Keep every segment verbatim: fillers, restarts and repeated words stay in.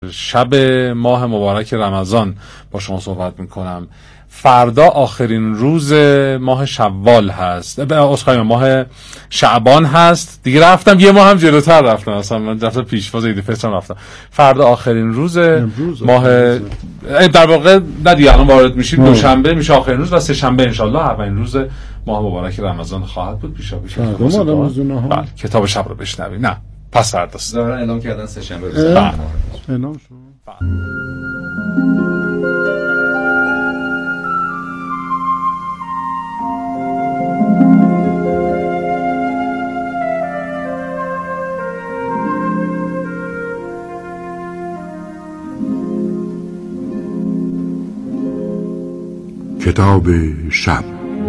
شب ماه مبارک رمضان با شما صحبت میکنم. فردا آخرین روز ماه شوال هست، به اسخای ماه شعبان هست دیگه. رفتم یه ماه هم جلوتر رفتم، اصلا من رفتم پیشواز عید فطر رفتم. فردا آخرین روز ماه، در واقع نه دیگه الان وارد میشیم دوشنبه میشه آخرین روز و سه شنبه ان شاءالله اولین روز ماه مبارک رمضان خواهد بود. پیشا پیش بله کتاب شب رو بشنوید. نه پس فرداست دارن اعلام کردن سه شنبه روز اعلام شد. کتاب شب.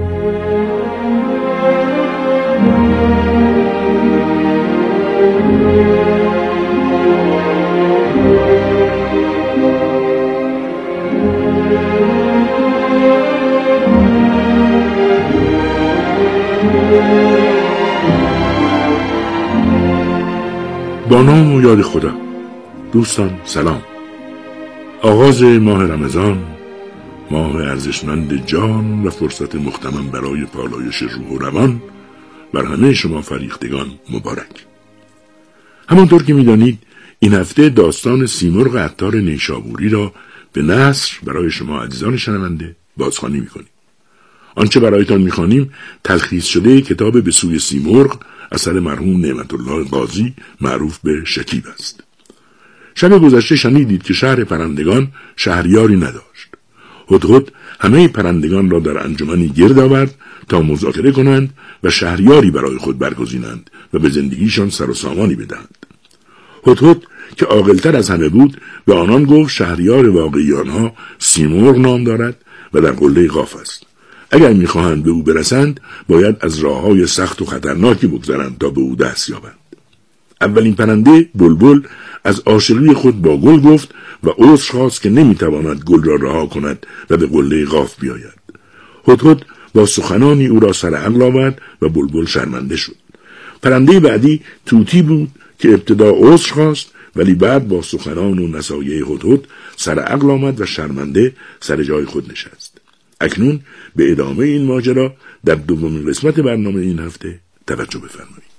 با نام و یاد خدا. دوستان سلام. آغاز ماه رمضان، ماه ارزشمند جان و فرصت مختمن برای پالایش روح و روان، بر همه شما فریختگان مبارک. همانطور که می‌دانید این هفته داستان سیمرغ عطار نیشابوری را به نثر برای شما عزیزان شنونده بازخوانی می‌کنیم. آنچه برایتان می‌خوانیم تلخیص شده کتاب به سوی سیمرغ اثر مرحوم نعمت الله قاضی معروف به شکیب است. شب گذشته شنیدید که شهر پرندگان شهریاری نداشت. هدهد همه پرندگان را در انجمنی گرد آورد تا مذاکره کنند و شهریاری برای خود برگزینند و به زندگیشان سر و سامانی بدهند. هدهد که عاقل‌تر از همه بود به آنان گفت شهریار واقعی آنها سیمرغ نام دارد و در قله قاف است. اگر می‌خواهند به او برسند باید از راه‌های سخت و خطرناکی بگذرند تا به او دست یابند. اولین پرنده بلبل از عاشقی خود با گل گفت و عذر خواست که نمیتواند گل را رها کند و به قله قاف بیاید. هدهد با سخنانی او را سر عقل آورد و بلبل شرمنده شد. پرنده بعدی طوطی بود که ابتدا عذر خواست ولی بعد با سخنان و نصایح هدهد سر عقل آمد و شرمنده سر جای خود نشست. اکنون به ادامه این ماجرا در دومین قسمت برنامه این هفته توجه بفرمایید.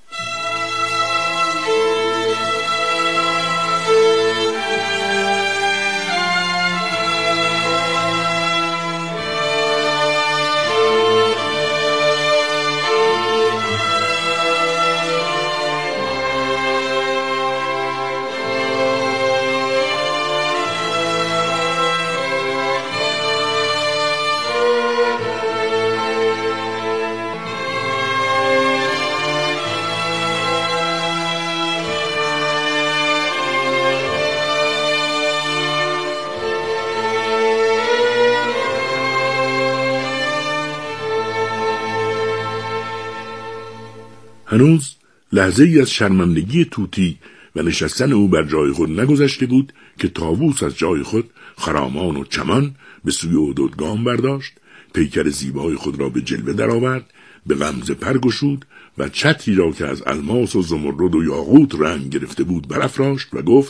هنوز لحظه ای از شرمندگی طوطی و نشستن او بر جای خود نگذشته بود که طاووس از جای خود خرامان و چمان به سوی هدهد گام برداشت، پیکر زیبای خود را به جلوه درآورد، به غمزه پر گشود و چتری را که از الماس و زمرد و یاقوت رنگ گرفته بود برافراشت و گفت: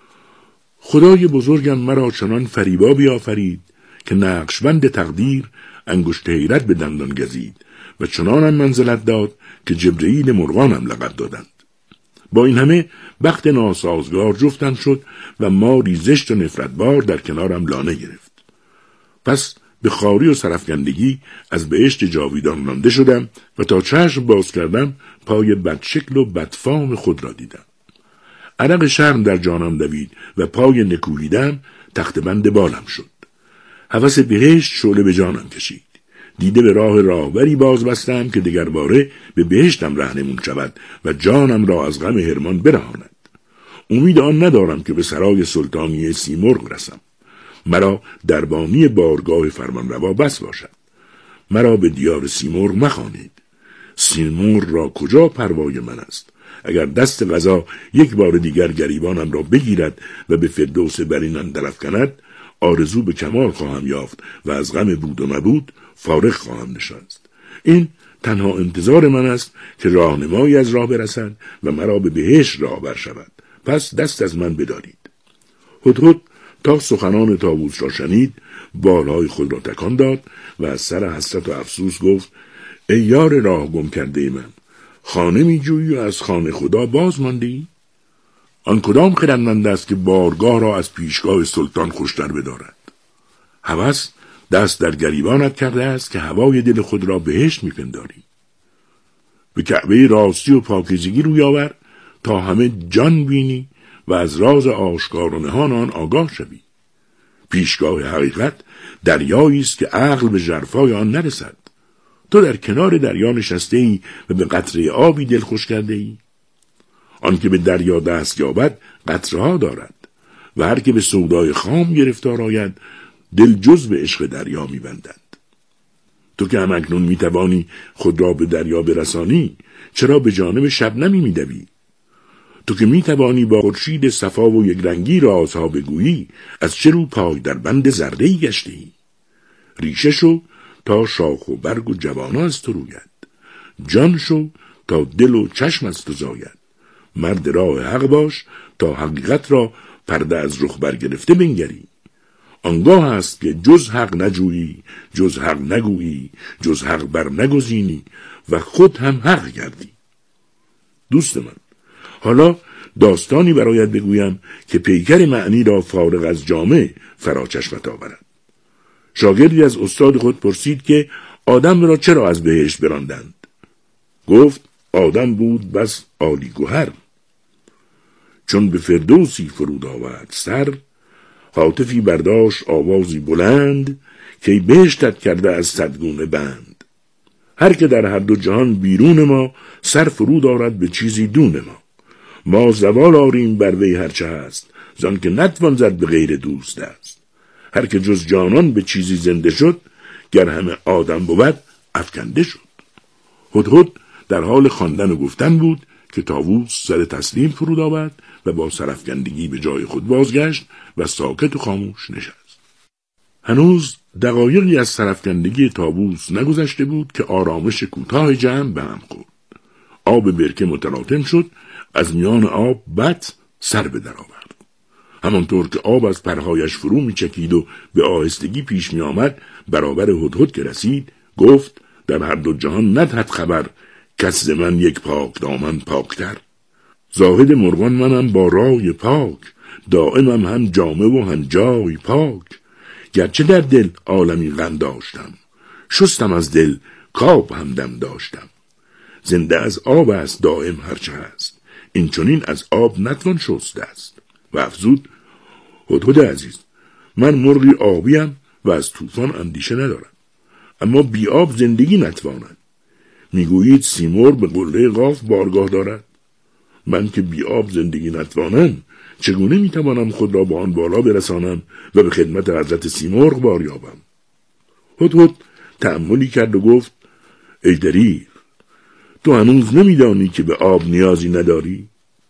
خدای بزرگم مرا چنان فریبا بیافرید که نقشبند تقدیر انگشت حیرت به دندان گزید و چنانم منزلت داد که جبرئیل مرغانم لقب دادند. با این همه بخت ناسازگار جفتم شد و ماری زشت و نفرتبار در کنارم لانه گرفت. پس به خواری و سرفکندگی از بهشت جاویدان رانده شدم و تا چشم باز کردم پای بدشکل و بدفام خود را دیدم. عرق شرم در جانم دوید و پای نکوهیدم تخت بند بالم شد. هوس بهشت شعله به جانم کشید. دیده به راه راهبری باز بستم که دگر باره به بهشتم رهنمون شود و جانم را از غم حرمان برهاند. امید آن ندارم که به سرای سلطانی سیمرغ رسم. مرا دربانی بارگاه فرمانروا بس باشد. مرا به دیار سیمرغ مخوانید. سیمرغ را کجا پروای من است؟ اگر دست قضا یک بار دیگر گریبانم را بگیرد و به فردوس برین اندرافکند، آرزو به کمال خواهم یافت و از غم بود و نبود فارغ خواهم نشست. این تنها انتظار من است که راهنمایی از راه برسد و مرا به بهشت راه بر شود. پس دست از من بدارید. هدهد تا سخنان طاووس را شنید بالهای خود را تکان داد و از سر حسرت و افسوس گفت: ای یار راه گم کرده من، خانه می جویی و از خانه خدا باز ماندی؟ آن کدام خردمند است که بارگاه را از پیشگاه سلطان خوشتر بدارد؟ هوس دست در گریبانت کرده است که هوای دل خود را بهشت می پنداری. به کعبه راستی و پاکیزگی روی آور تا همه جان بینی و از راز آشکار و نهان آن آگاه شوی. پیشگاه حقیقت دریایی است که عقل به ژرفای آن نرسد. تو در کنار دریا نشسته ای و به قطره آبی دل خوش کرده ای. آن که به دریا دست یابد قطره ها دارد و هر که به سودای خام گرفتار آید دل جز به عشق دریا می بندد. تو که هم اکنون می توانی خود را به دریا برسانی، چرا به جانب شبنمی می دوی؟ تو که می توانی با خورشید صفا و یک رنگی رازها بگویی، از چه رو پای در بند زرده‌ای گشته ای؟ ریشه شو تا شاخ و برگ و جوانا از تو روید، جان شو تا دل و چشم از تو زاید. مرد راه حق باش تا حقیقت را پرده از رخ برگرفته بنگری. آنگاه است که جز حق نجویی، جز حق نگویی، جز حق بر نگزینی و خود هم حق گردی. دوست من، حالا داستانی برایت بگویم که پیکر معنی را فارغ از جامع فرا چشمت آورد. شاگردی از استاد خود پرسید که آدم را چرا از بهشت براندند؟ گفت: آدم بود بس عالی گوهر، چون به فردوسی فرود آورد سر، هاتفی برداشت آوازی بلند، که بهشتت کرده از صدگونه بند. هر که در هر دو جهان بیرون ما، سر فرود آرد به چیزی دون ما. ما زوال آریم بر وی هرچه هست، زان که نتوان زد به غیر دوست است. هر که جز جانان به چیزی زنده شد، گر همه آدم بود افکنده شد. هدهد در حال خواندن و گفتن بود که طاووس سر تسلیم فرود آورد و با سرافکندگی به جای خود بازگشت و ساکت و خاموش نشست. هنوز دقایقی از سرافکندگی طاووس نگذشته بود که آرامش کوتاه جمع به هم خورد. آب برکه متلاطم شد، از میان آب بط سر به در آورد. همانطور که آب از پرهایش فرو می چکید و به آهستگی پیش می آمد، برابر هدهد که رسید گفت: در هر دو جهان ندهد خبر، کس ز من یک پاک دامن پاکتر. زاهد مرغان منم با رای پاک، دائمم هم جامه و هم جای پاک. گرچه در دل عالمی غم داشتم، شستم از دل کاب هم دم داشتم. زنده از آب است دائم هرچه هست، این چنین از آب نتوان شست است. و افزود: هدهد عزیز، من مرغی آبیم و از طوفان اندیشه ندارم، اما بی آب زندگی نتوانم. میگویید سیمرغ به قله قاف بارگاه دارد. من که بی آب زندگی نتوانم، چگونه میتوانم خود را با آن بالا برسانم و به خدمت حضرت سیمرغ بار یابم؟ هدهد تأملی کرد و گفت: ای دریغ، تو هنوز نمیدانی که به آب نیازی نداری؟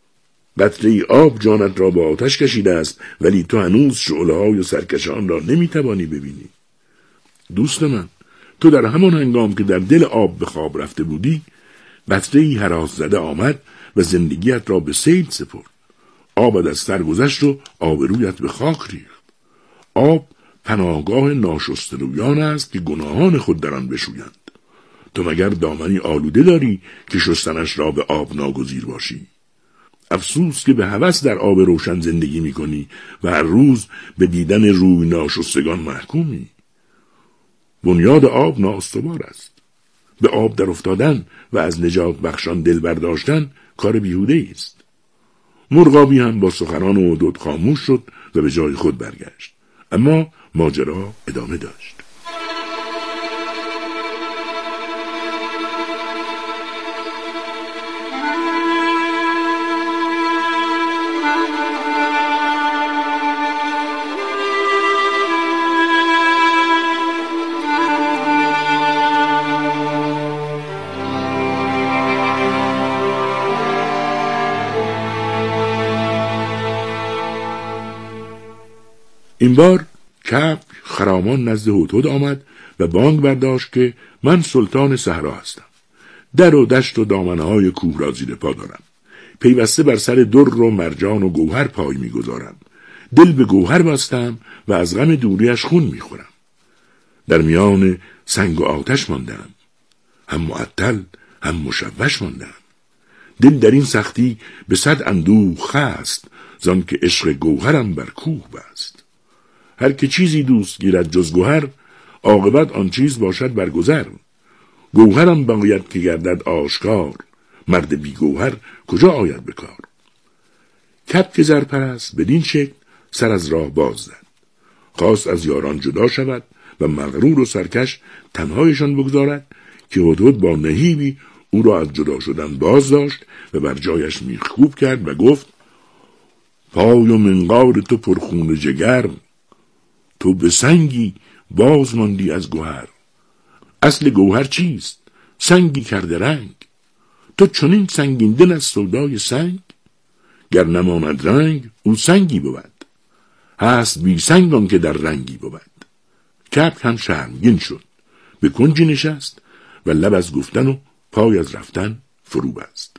قطره آب جانت را با آتش کشیده است، ولی تو هنوز شعله‌های سرکشان را نمیتوانی ببینی. دوست من، تو در همان هنگام که در دل آب به خواب رفته بودی، قطره‌ای هراس زده آمد و زندگیت را به صید سپرد. آبت از سر گذشت و آبرویت به خاک ریخت. آب پناهگاه ناشسته رویان است که گناهان خود در آن بشویند. تو مگر دامنی آلوده داری که شستنش را به آب ناگزیر باشی؟ افسوس که به هوس در آب روشن زندگی می کنی و هر روز به دیدن روی ناشستگان محکومی. بنیاد آب نااستوار است. به آب در افتادن و از نجات بخشان دل برداشتن کار بیهوده است. مرغابی هم با سخنان هدهد خاموش شد و به جای خود برگشت. اما ماجرا ادامه داشت. این بار کبک خرامان نزد هدهد آمد و بانگ برداشت که من سلطان صحرا هستم. در و دشت و دامنه‌های کوه را زیر پا دارم. پیوسته بر سر در و مرجان و گوهر پای می‌گذارم. دل به گوهر بستم و از غم دوریش خون میخورم. در میان سنگ و آتش ماندم، هم معطل هم مشوش ماندم. دل در این سختی به صد اندوه خست، زان که عشق گوهرم بر کوه بست. هر که چیزی دوست گیرد جز گوهر، عاقبت آن چیز باشد برگذر. گوهرم باید که گردد آشکار، مرد بی گوهر کجا آید بکار. کبک زرپرست بدین شکل سر از راه باز زد. خواست از یاران جدا شود و مغرور و سرکش تنهایشان بگذارد که هدهد با نهیبی او را از جدا شدن باز داشت و بر جایش میخکوب کرد و گفت: پای و منقار تو پرخون جگر، تو به سنگی باز ماندی از گوهر. اصل گوهر چیست؟ سنگی کرده رنگ. تو چنین سنگین دل از سودای سنگ، گر نماند رنگ او سنگی بود. هست بی سنگان که در رنگی بود. کبک هم شرمگین شد، به کنجی نشست و لب از گفتن و پای از رفتن فرو بست.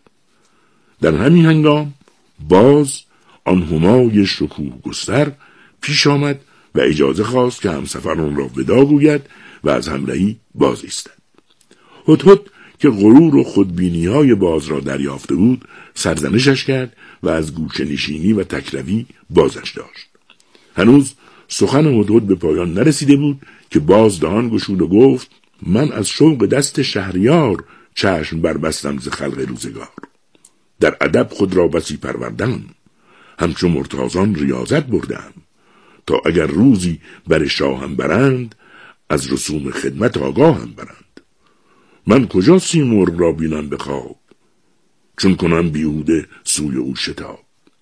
در همین هنگام باز آن همای شکوه گستر پیش آمد و اجازه خواست که همسفران را ودا گوید و از همراهی باز ایستد. هدهد که غرور و خودبینی های باز را دریافته بود سرزنشش کرد و از گوشه نشینی و تکروی بازش داشت. هنوز سخن هدهد به پایان نرسیده بود که باز دهان گشود و گفت: من از شوق دست شهریار چشم بربستم ز خلق روزگار. در ادب خود را بسی پروردم، همچون مرتازان ریاضت بردم. تا اگر روزی بر شاهم برند، از رسوم خدمت آگاهم برند. من کجا سیمرغ را بینم به خواب، چون کنم بیهوده سوی او شتاب.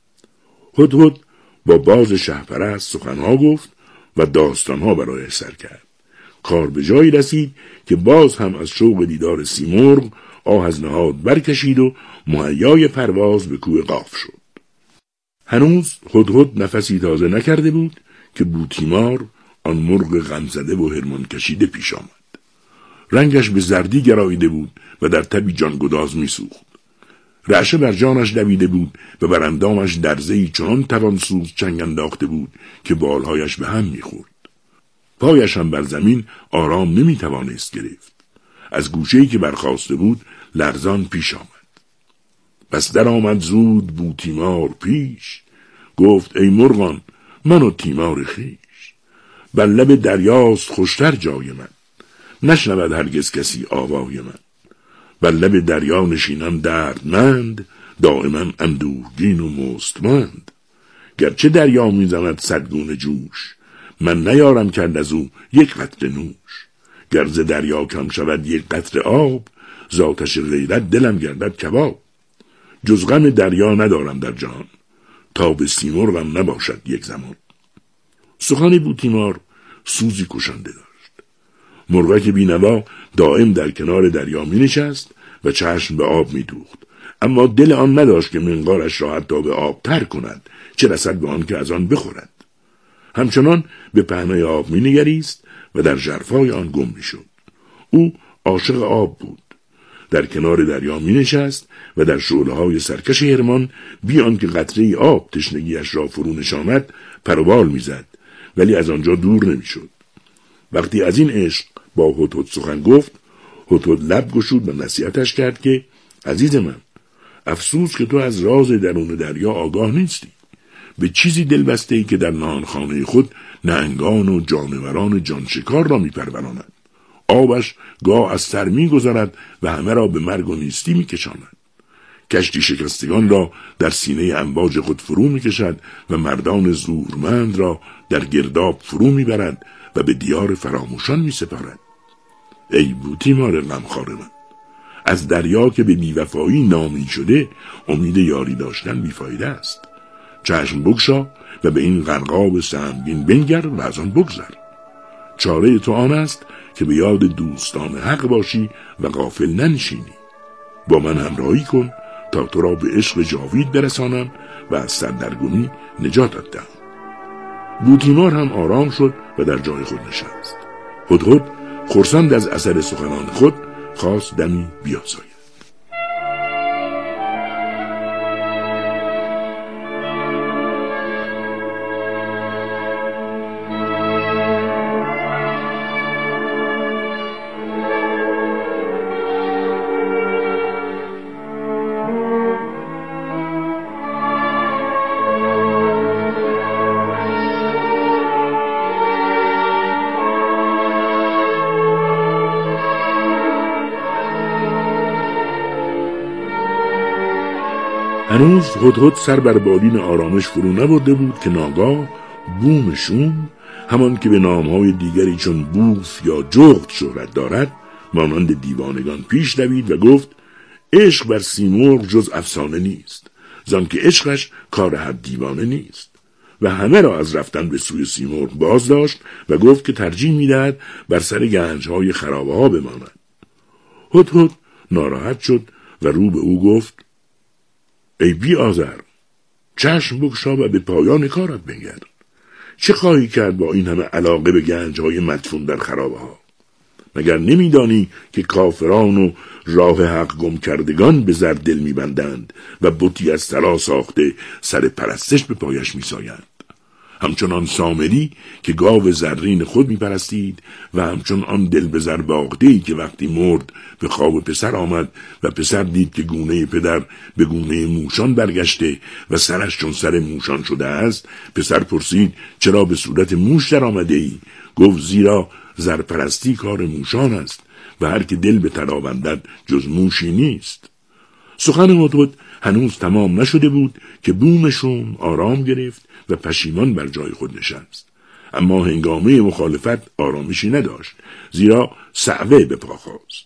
هدهد با باز شهپرست سخنها گفت و داستانها برای سر کرد. کار به جایی رسید که باز هم از شوق دیدار سیمرغ آه از نهاد برکشید و مهیای پرواز به کوه قاف شد. هنوز هدهد نفسی تازه نکرده بود که بوتیمار، آن مرغ غمزده و هرمان کشیده پیش آمد. رنگش به زردی گراییده بود و در تبی جانگداز می سوخت. رعشه بر جانش دویده بود و بر اندامش درزه‌ای چنان توانسوز چنگ انداخته بود که بالهایش به هم می خورد. پایش هم بر زمین آرام نمی توانست گرفت. از گوشه‌ای که برخاسته بود لرزان پیش آمد. پس در آمد زود بوتیمار پیش، گفت: ای مرغان من و تیمار خویش. بر لب دریاست خوشتر جای من، نشنود هرگز کسی آوای من. بر لب دریا نشینم دردمند، دائما اندوهگین و مستمند. گرچه دریا میزند صدگونه جوش، من نیارم کرد از او یک قطره نوش. گر ز دریا کم شود یک قطره آب، ز آتش غیرت دلم گردد کباب. جز غم دریا ندارم در جهان، تا به سیمرغم نباشد یک زمان. سخن بوتیمار سوزی کشنده داشت. مرغک بینوا دائم در کنار دریا می نشست و چشم به آب می دوخت، اما دل آن نداشت که منقارش را حتی به آب تر کند، چه رسد به آن که از آن بخورد. همچنان به پهنای آب می نگریست و در ژرفای آن گم می شد. او عاشق آب بود. در کنار دریا می نشست و در شعله های سرکش هرمان بی آنکه قطره آب تشنگیش را فرو نشاند پروبال می زد، ولی از آنجا دور نمی شد. وقتی از این عشق با هدهد سخن گفت، هدهد لب گشود و نصیحتش کرد که: عزیز من، افسوس که تو از راز درون دریا آگاه نیستی. به چیزی دل بسته ای که در نهانخانه خود نهنگان و جانوران جانشکار را می پروراند. آبش گاه از سر می گذارد و همه را به مرگ و نیستی می کشاند. کشتی شکستگان را در سینه امواج خود فرو می کشد و مردان زورمند را در گرداب فرو می برد و به دیار فراموشان می سپارد. ای بوتیمار غمخوار من، از دریا که به بیوفایی نامی شده امید یاری داشتن بیفایده است. چشم بگشا و به این غرقاب سهمگین بنگر و از آن بگذر. چاره تو آن است که به یاد دوستان حق باشی و غافل ننشینی. با من همراهی کن تا تو را به عشق جاوید برسانم و از سردرگمی نجاتت دهم. بوتیمار هم آرام شد و در جای خود نشست. هدهد خرسند از اثر سخنان خود خواست دمی بیاساید. هنوز هدهد سر بر بالین آرامش فرو نبرده بود که ناگاه بوم شوم، همان که به نامهای دیگری چون بوف یا جغد شهرت دارد، مانند دیوانگان پیش دوید و گفت عشق بر سیمرغ جز افسانه نیست، زان که عشقش کار هر دیوانه نیست. و همه را از رفتن به سوی سیمرغ باز داشت و گفت که ترجیح می‌دهد بر سر گنج‌های خرابه ها بماند. هدهد ناراحت شد و رو به او گفت ای بی آزر، چشم بگشا و به پایان کارت بنگر. چه خواهی کرد با این همه علاقه به گنج‌های مدفون در خرابه ها؟ مگر نمیدانی که کافران و راه حق گم کردگان به زر دل میبندند و بتی از طلا ساخته سر پرستش به پایش میسایند؟ همچنان سامری که گاو زرین خود میپرستید و همچون آن دل به زر باغده‌ای که وقتی مرد به خواب پسر آمد و پسر دید که گونه پدر به گونه موشان برگشته و سرش چون سر موشان شده است. پسر پرسید چرا به صورت موش در آمده ای؟ گفت زیرا زرپرستی کار موشان است و هر که دل به طلا بندد جز موشی نیست. سخن هدهد هنوز تمام نشده بود که بوم شوم آرام گرفت و پشیمان بر جای خود نشست. اما هنگامه مخالفت آرامشی نداشت، زیرا صعوه به پا خاست.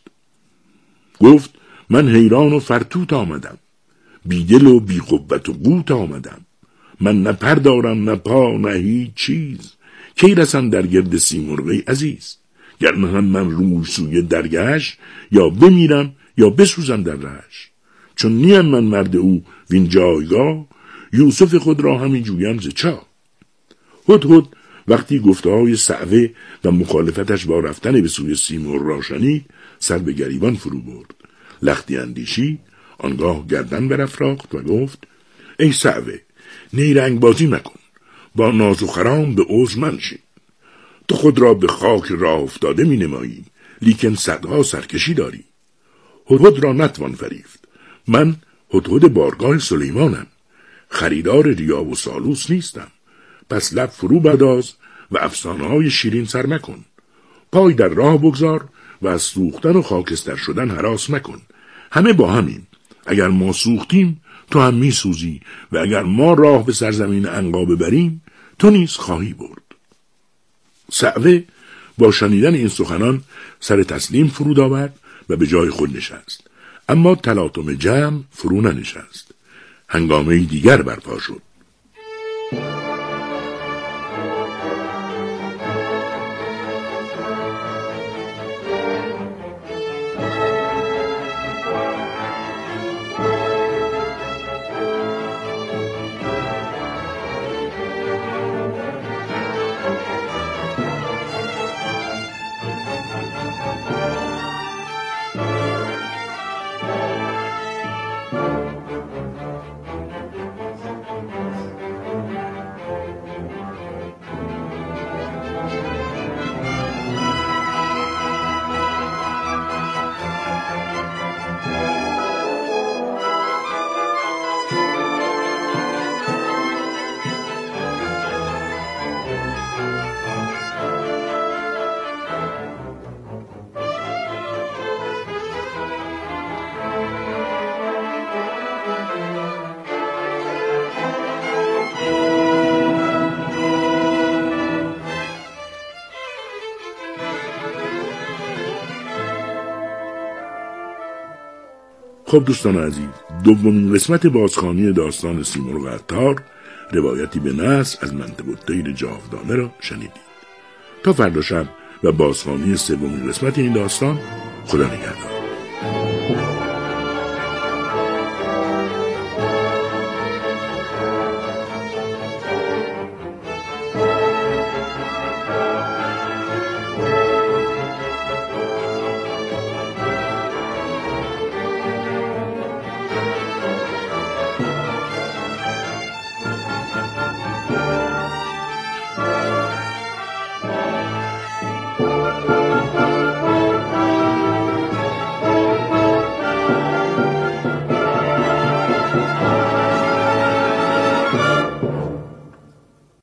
گفت من حیران و فرتوت آمدم، بی دل و بی قوت و قوت آمدم. من نه پر دارم نه پا نه هیچ چیز، کی رسم در گرد سیمرغ عزیز. گر نهم من روی سوی درگهش، یا بمیرم یا بسوزم در رهش. چون نیم من مرد او وین جایگاه، یوسف خود را همی جویم ز چاه. هدهد وقتی گفته‌های صعوه و مخالفتش با رفتن به سوی سیمرغ را شنید، سر به گریبان فرو برد. لختی اندیشی، آنگاه گردن برافراخت و گفت ای صعوه، نیرنگ بازی مکن، با ناز و خرام به عذر منشین. تو خود را به خاک راه افتاده می نمایی، لیکن صدها سرکشی داری. هدهد را نتوان فریفت. من هدهد بارگاه سلیمانم، خریدار ریا و سالوس نیستم. پس لب فرو بداز و افسانه‌های شیرین سر مکن. پای در راه بگذار و از سوختن و خاکستر شدن هراس مکن. همه با همیم. اگر ما سوختیم تو هم می سوزی و اگر ما راه به سرزمین عنقا ببریم تو نیز خواهی برد. صعوه با شنیدن این سخنان سر تسلیم فرود آورد و به جای خود نشست. اما تلاطم جمع فرو ننشست. هنگامه دیگر برپا شد. خب دوستان عزیز، دومین قسمت بازخوانی داستان سیمرغ عطار، روایتی به نصر از منطق الطیر جاودانه را شنیدید. تا فردا شب و بازخوانی سومین قسمت این داستان، خدا نگهدار.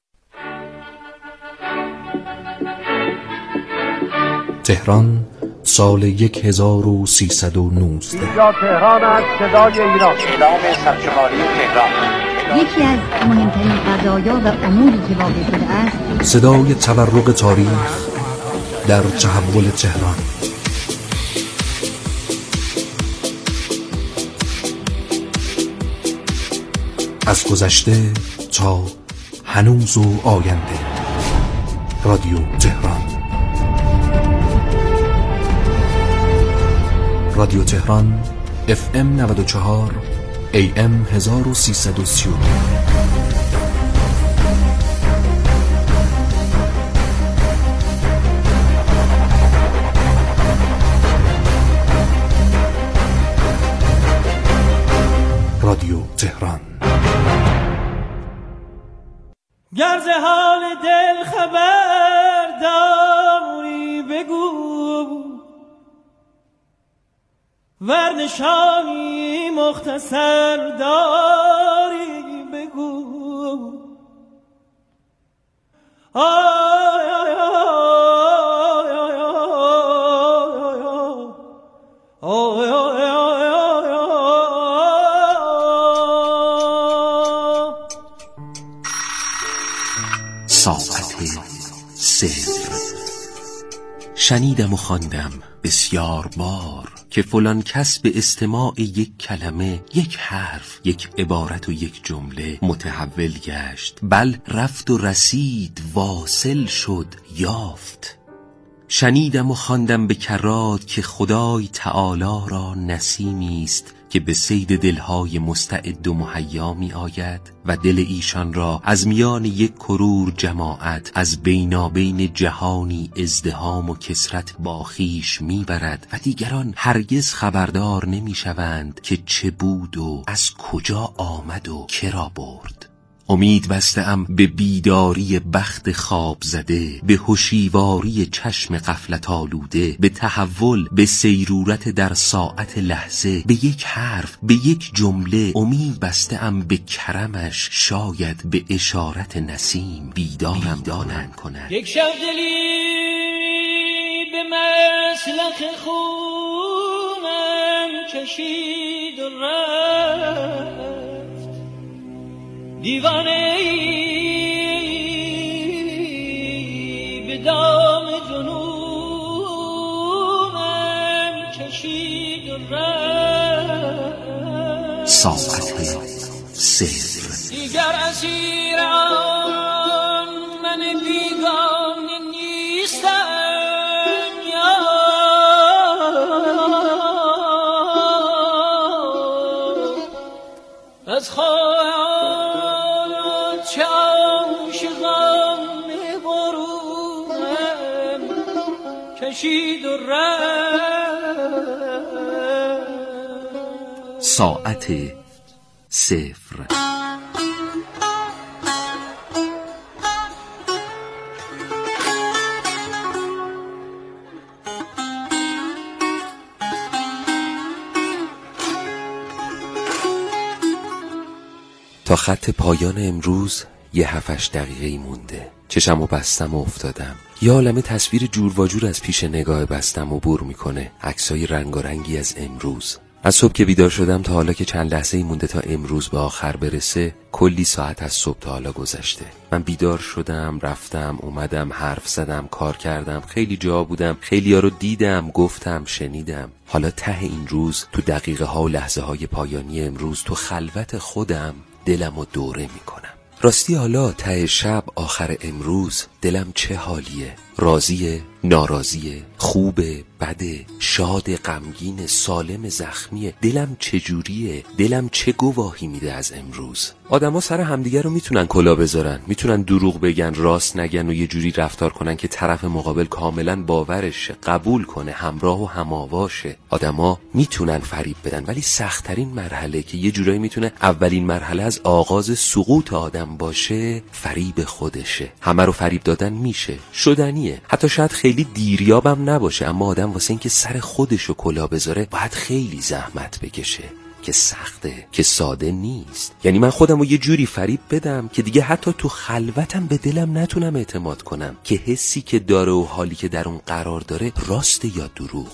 تهران، سال یک هزار و سیصد و نوزده. اینجا تهران است، صدای ایران. اعلام سرشماری تهران. یکی از مهمترین قضایا و اموری که واقع شده است، صدای تورق تاریخ در تحول تهران. از گذشته تا هنوز و آینده. رادیو تهران. رادیو تهران اف ام نود و چهار ای ام هزار و سیصد و سی و دو. رادیو تهران. گر ز حال دل خبر داری بگو، ور نشانی مختصر داری بگو. آی آی آی آی آی آی ساعت صفر. شنیدم و خواندم بسیار بار که فلان کس به استماع یک کلمه، یک حرف، یک عبارت و یک جمله متحول گشت، بل رفت و رسید، واصل شد، یافت. شنیدم و خواندم به کرات که خدای تعالی را نسیمی است که به صید دلهای مستعد و مهیا می آید و دل ایشان را از میان یک کرور جماعت از بینابین جهانی ازدحام و کثرت با خویش می برد و دیگران هرگز خبردار نمی شوند که چه بود و از کجا آمد و کرا برد. امید بسته‌ام به بیداری بخت خواب زده، به هوشیواری چشم غفلت آلوده، به تحول، به سیرورت در ساعت لحظه، به یک حرف، به یک جمله. امید بسته‌ام به کرمش، شاید به اشارت نسیم بیدارم دانم کند. یک شب دلی به مسلخ خونم کشید و رفت، دیوانه به دام جنونم کشید و رفت. ساعت صفر. دیگر اسیر آن من بیگانه نیستم، یا از خواهد چه عاشقان برونم کشید و رفت. ساعت صفر. تا خط پایان امروز یه هفتش دقیقه مونده. چشمو بستم و افتادم. یه عالمه تصویر جور و جور از پیش نگاه بستم و بور میکنه. عکسای رنگارنگی از امروز. از صبح که بیدار شدم تا حالا که چند لحظه ای مونده تا امروز به آخر برسه، کلی ساعت از صبح تا حالا گذشته. من بیدار شدم، رفتم، اومدم، حرف زدم، کار کردم، خیلی جا بودم، خیلی ها رو دیدم، گفتم، شنیدم. حالا ته این روز، تو دقیقه ها و لحظه های پایانی امروز، تو خلوت خودم دلم رو دوره میکنم. راستی حالا ته شب آخر امروز دلم چه حالیه؟ راضیه؟ ناراضیه؟ خوبه؟ بده؟ شاد؟ غمگین؟ سالم؟ زخمیه؟ دلم چجوریه؟ دلم چه گواهی میده از امروز؟ آدما سر همدیگه رو میتونن کلا بذارن، میتونن دروغ بگن، راست نگن و یه جوری رفتار کنن که طرف مقابل کاملا باورش قبول کنه، همراه و هماواشه. آدما میتونن فریب بدن، ولی سخت‌ترین مرحله که یه جورایی میتونه اولین مرحله از آغاز سقوط آدم باشه، فریب خودشه. همه رو فریب دادن میشه، شدنیه، حتی شاید خیلی دیریابم نباشه، اما آدم واسه این که سر خودشو کلا بذاره باید خیلی زحمت بکشه، که سخته، که ساده نیست. یعنی من خودم رو یه جوری فریب بدم که دیگه حتی تو خلوتم به دلم نتونم اعتماد کنم که حسی که داره و حالی که در اون قرار داره راست یا دروغ.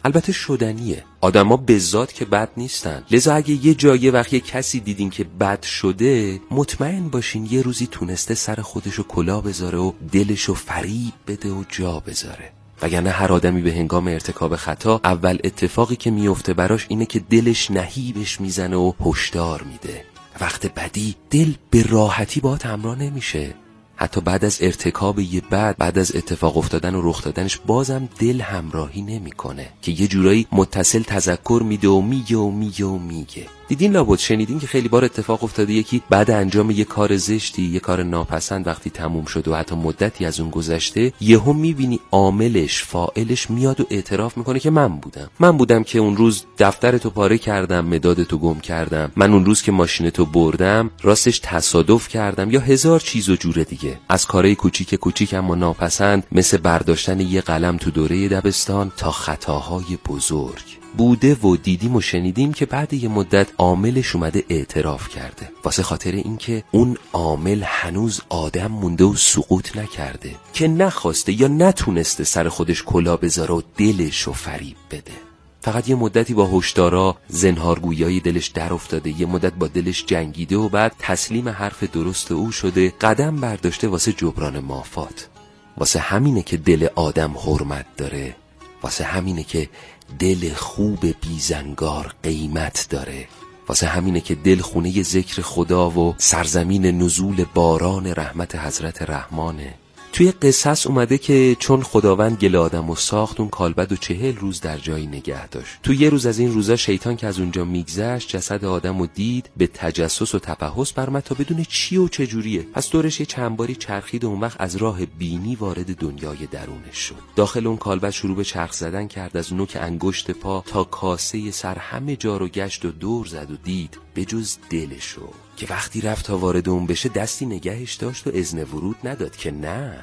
البته شدنیه. آدما به ذات که بد نیستن، لذا اگه یه جایه وقتی کسی دیدین که بد شده، مطمئن باشین یه روزی تونسته سر خودشو کلا بذاره و دلشو فریب بده و جا بذاره. وگرنه هر آدمی به هنگام ارتکاب خطا اول اتفاقی که میفته براش اینه که دلش نهیبش میزنه و هشدار میده. وقت بدی دل به راحتی باهات همراه نمیشه. حتی بعد از ارتکاب یه بد، بعد از اتفاق افتادن و رخ دادنش، بازم دل همراهی نمیکنه که یه جورایی متصل تذکر میده و میگه و میگه و میگه. دیدین لابد شنیدین که خیلی بار اتفاق افتاده یکی بعد انجام یه کار زشتی، یه کار ناپسند وقتی تموم شد و حتی مدتی از اون گذشته، یهو میبینی عاملش، فاعلش میاد و اعتراف میکنه که من بودم. من بودم که اون روز دفترتو پاره کردم، مدادتو گم کردم. من اون روز که ماشینتو بردم راستش تصادف کردم، یا هزار چیز و جور دیگه. از کارهای کوچیک کوچیک اما ناپسند مثل برداشتن یه قلم تو دوره دبستان تا خطاهای بزرگ بوده و دیدیم و شنیدیم که بعد یه مدت عاملش اومده اعتراف کرده، واسه خاطر اینکه اون عامل هنوز آدم مونده و سقوط نکرده، که نخواسته یا نتونسته سر خودش کلا بذاره و دلشو فریب بده. فقط یه مدتی با هشدارا، زنهارگویای دلش در افتاده، یه مدت با دلش جنگیده و بعد تسلیم حرف درست او شده، قدم برداشته واسه جبران مافات. واسه همینه که دل آدم حرمت داره، واسه همینه که دل خوب بیزنگار قیمت داره، واسه همینه که دل خونه ذکر خدا و سرزمین نزول باران رحمت حضرت رحمانه. توی قصص اومده که چون خداوند گل آدمو ساخت، اون کالبد و چهل روز در جایی نگه داشت. توی یه روز از این روزا شیطان که از اونجا میگذشت، جسد آدمو دید، به تجسس و تفحص برآمد تا بدون چی و چجوریه. پس دورش یه چند باری چرخید و اون وقت از راه بینی وارد دنیای درونش شد. داخل اون کالبد شروع به چرخ زدن کرد، از نوک انگشت پا تا کاسه سر همه جا رو گشت و دور زد و دید به جز دلشو، که وقتی رفت تا وارد اون بشه دستی نگهش داشت و اذن ورود نداد که نه،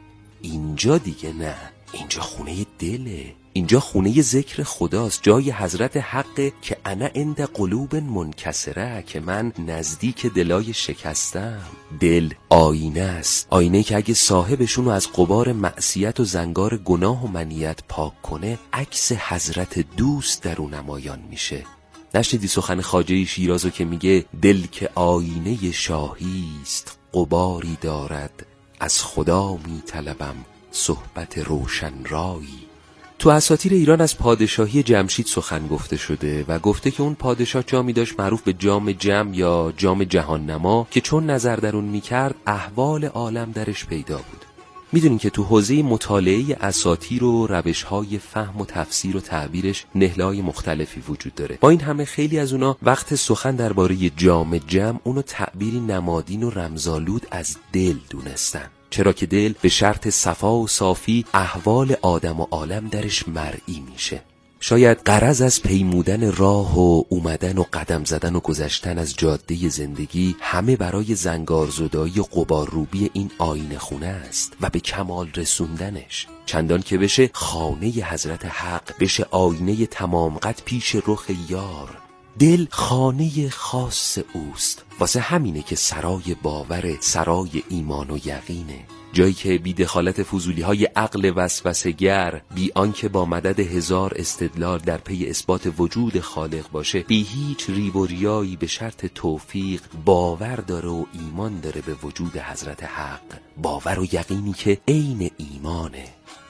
اینجا دیگه نه، اینجا خونه دله، اینجا خونه ذکر خداست، جای حضرت حقه که انا عند قلوب منکسره، که من نزدیک دلای شکستم. دل آینه است، آینه که اگه صاحبشون رو از غبار معصیت و زنگار گناه و منیت پاک کنه، عکس حضرت دوست در اون نمایان میشه. نشنیدی سخن خواجه شیرازو که میگه دل که آینه شاهی است، غباری دارد، از خدا میطلبم صحبت روشن رایی. تو اساطیر ایران از پادشاهی جمشید سخن گفته شده و گفته که اون پادشاه جامی داشت معروف به جام جم یا جام جهان نما، که چون نظر در اون میکرد احوال عالم درش پیدا بود. میدونین که تو حوزه مطالعه اساطیر و روش‌های فهم و تفسیر و تعبیرش نهله‌های مختلفی وجود داره. با این همه خیلی از اونا وقت سخن درباره جام جم اونو تعبیری نمادین و رمزآلود از دل دونستن، چرا که دل به شرط صفا و صافی احوال آدم و عالم درش مرئی میشه. شاید غرض از پیمودن راه و اومدن و قدم زدن و گذشتن از جاده زندگی همه برای زنگارزدایی و غبارروبی این آینه خونه است و به کمال رسوندنش، چندان که بشه خانه حضرت حق، بشه آینه تمام قد پیش رخ یار. دل خانه خاص اوست، واسه همینه که سرای باور، سرای ایمان و یقینه، جایی که بی دخالت فضولی های عقل وسوسه‌گر، بی آنکه با مدد هزار استدلال در پی اثبات وجود خالق باشه، بی هیچ ریب و ریایی به شرط توفیق باور داره و ایمان داره به وجود حضرت حق، باور و یقینی که عین ایمانه.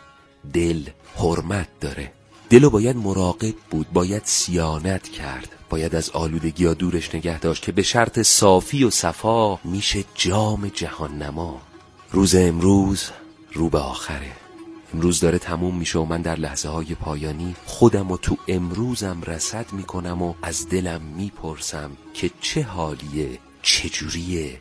دل حرمت داره، دلو باید مراقب بود، باید صیانت کرد، باید از آلودگی ها دورش نگه داشت که به شرط صافی و صفا میشه جام جهان نما. روز امروز رو به آخره، امروز داره تموم میشه و من در لحظه های پایانی خودم و تو امروزم رصد میکنم و از دلم میپرسم که چه حالیه، چه جوریه،